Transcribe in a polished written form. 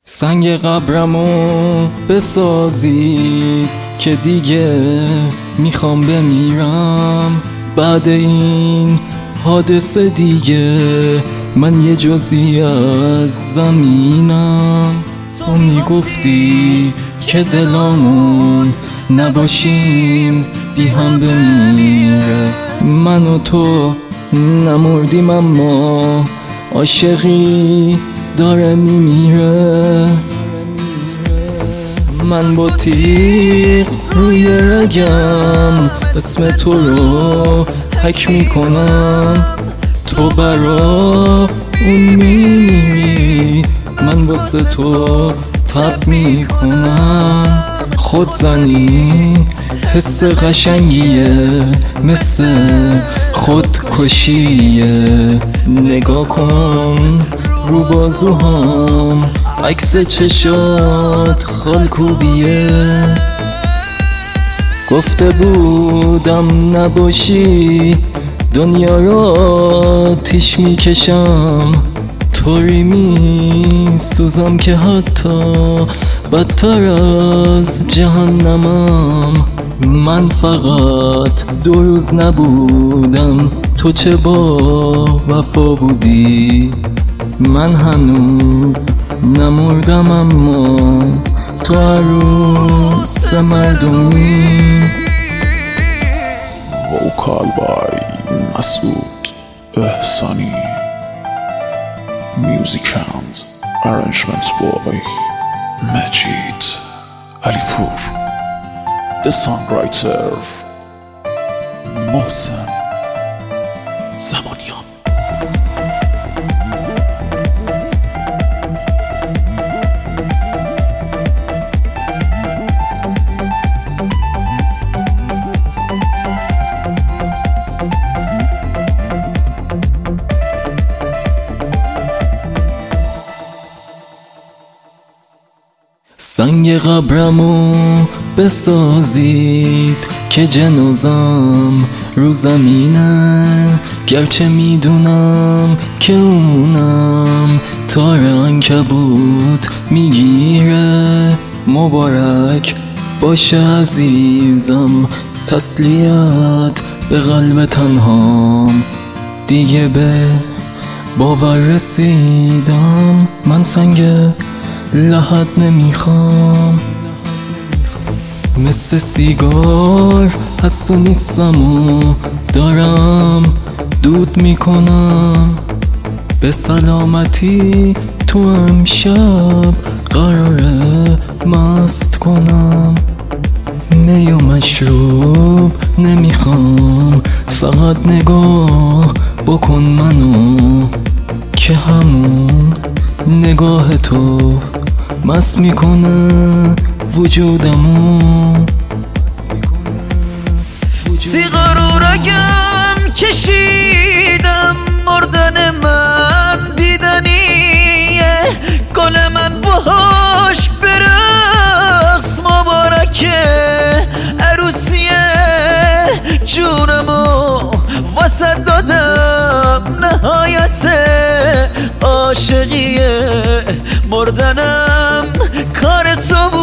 سنگ قبرمو بسازید که دیگه میخوام بمیرم. بعد این حادثه دیگه من یه جزئی از زمینم. تو میگفتی که دلامون نباشیم بی هم بمیره. من و تو نمردیم اما عاشقی داره میمیره. من با تیغ روی رگم اسم تو رو حک میکنم. تو برا اون میمیری، من واسه تو تب میکنم. خودزنی حس قشنگیه مثل خودکشیه. نگاه کن رو بازوهام، عکس چشات خالکوبیه. گفته بودم نباشی دنیا را تیش میکشم. طوری میسوزم که حتی بدتر از جهنمم. من فقط 2 روز نبودم، تو چه با وفا بودی. من هنوز نمردم اما تو عروس مردمی. وکال بای مسعود احسانی. Musicians, arrangements by Majid Alipur. The songwriter محسن زمانیان. سنگ قبرمو بسازید که جنازم رو زمینه. گرچه میدونم که اونم تار عنکبوت میگیره. مبارک باشه عزیزم، تسلیت به قلب تنهام. دیگه به باور رسیدم، من سنگ لحد نمیخوام. مثل سیگار حسو نیستم و دارم دود میکنم. به سلامتی تو امشب قراره مست کنم. می و مشروب نمیخوام، فقط نگاه بکن منو که همون نگاه تو مست میکنه وجودمو. سیگار و رگم کشیدم، مردن من دیدنیه. گل من باهاش برقص، مبارکه عروسیه. جونمو واسه دادم، نهایت عاشقیه. مردنم کار تو